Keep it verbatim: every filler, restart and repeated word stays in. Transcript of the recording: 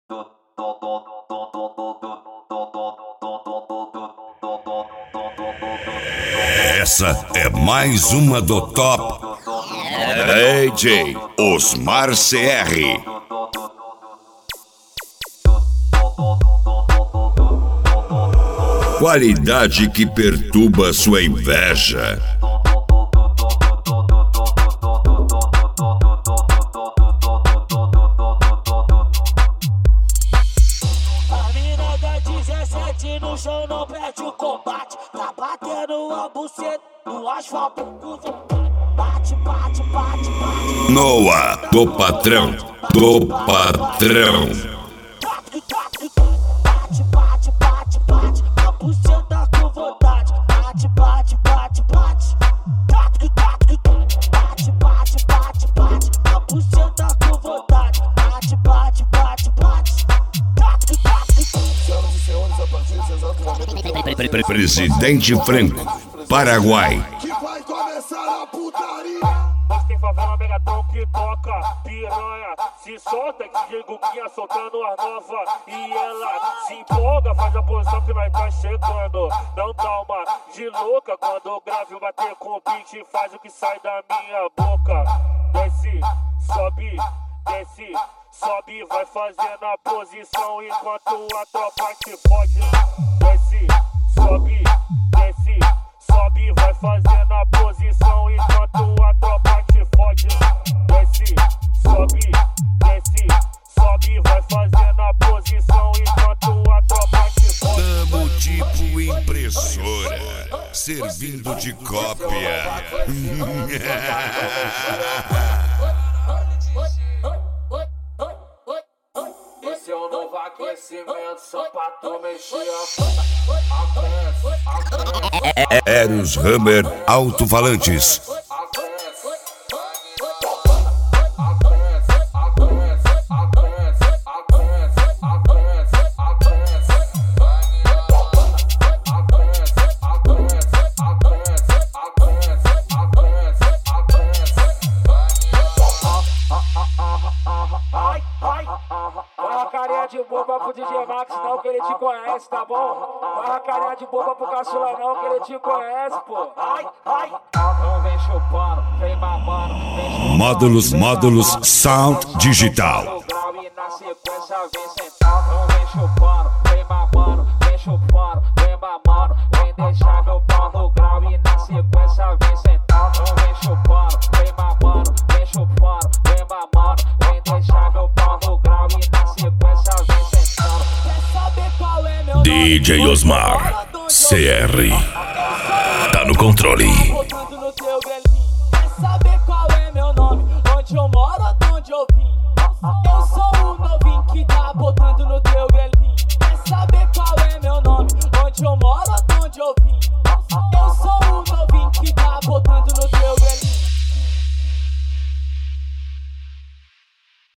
Essa é mais uma do Top D J Osmar C R. Qualidade que perturba sua inveja. A mina da dezessete no chão não perde o combate. Tá batendo a buceta no asfalto. Bate, bate, bate, bate. Noah, do patrão, do patrão. Bate, bate, bate, bate. A buceta com vontade. Bate, bate, bate, bate. Bate, bate, bate, bate. A buceta com vontade. Bate, bate, bate, bate. Presidente Franco, Paraguai. Que vai começar a putaria. Nós tem favela Megatron que toca piranha, se solta que D J Guguinha soltando as novas e ela se empolga, faz a posição que nós tá chegando. Não dá uma de louca quando o grave bater com o beat, faz o que sai da minha boca. Desce, sobe, desce, sobe, vai fazendo a posição enquanto a tropa te fode. Desce, sobe, desce, sobe, vai fazendo a posição enquanto a tropa te fode. Desce, sobe, desce, sobe, vai fazendo a posição enquanto a tropa te fode. Tamo tipo impressora, servindo de cópia. Esse é o novo aquecimento, só pra tu mexer a Eros Hammer Alto-Falantes. carinha de boba pro D J Max, não, que ele te conhece, tá bom? Barra carinha de boba pro caçula, não, que ele te conhece, pô. Ai, ai. Não vem chupando, vem mamando, vem chupando. Módulos, módulos, sound digital. E na sequência vem sentado. Não vem chupando, vem mamando, vem chupando, vem mamando. Vem deixar meu pau no grau e na sequência vem sentado. Não vem chupando, vem mamando, vem chupando, vem mamando. Vem deixar meu pau no grau e na sequência vem sentado. Quer saber qual é meu nome? D J Osmar C R. Tá no controle.